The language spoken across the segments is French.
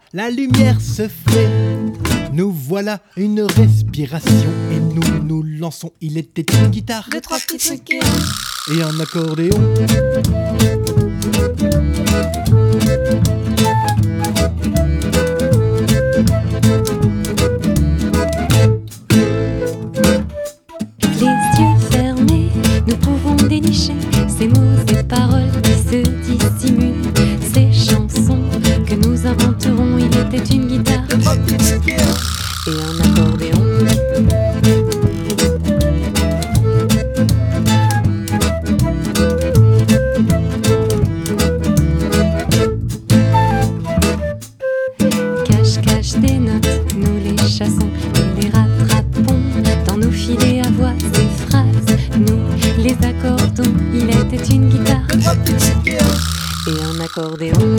la lumière se fait. Nous voilà une respiration et nous nous lançons. Il était une guitare, Deux, trois petits trucs et un accordéon. Les yeux fermés, nous pouvons dénicher ces mots et paroles qui se dissimulent. Ces chansons que nous inventerons. Il était une guitare et un accordéon. Cache des notes, nous les chassons et les rattrapons dans nos filets à voix et phrases. Nous les accordons. Il était une guitare et un accordéon.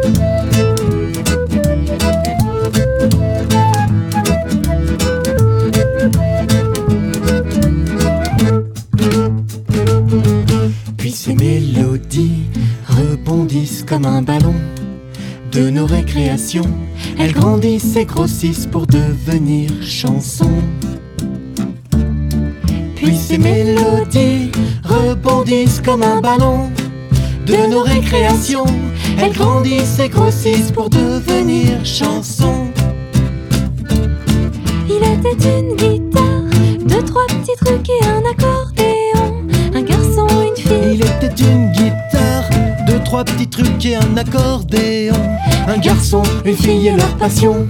Puis ces mélodies rebondissent comme un ballon de nos récréations. Elles grandissent et grossissent pour devenir chansons. Puis ces mélodies rebondissent comme un ballon de nos récréations. Elles grandissent et grossissent pour devenir chansons. Il était une guitare, deux, trois petits trucs et un accordéon. Un garçon, une fille. Il était une guitare, deux, trois petits trucs et un accordéon. Un garçon, une fille et leur passion.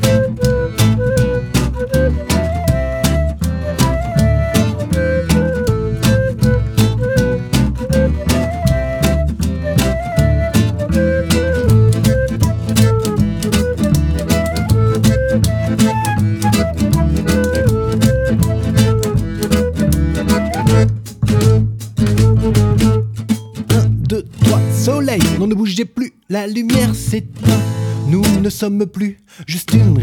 Soleil, non ne bougez plus, la lumière s'éteint. Nous ne sommes plus juste une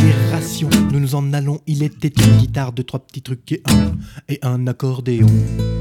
respiration. Nous nous en allons, il était une guitare, deux, trois petits trucs et un accordéon.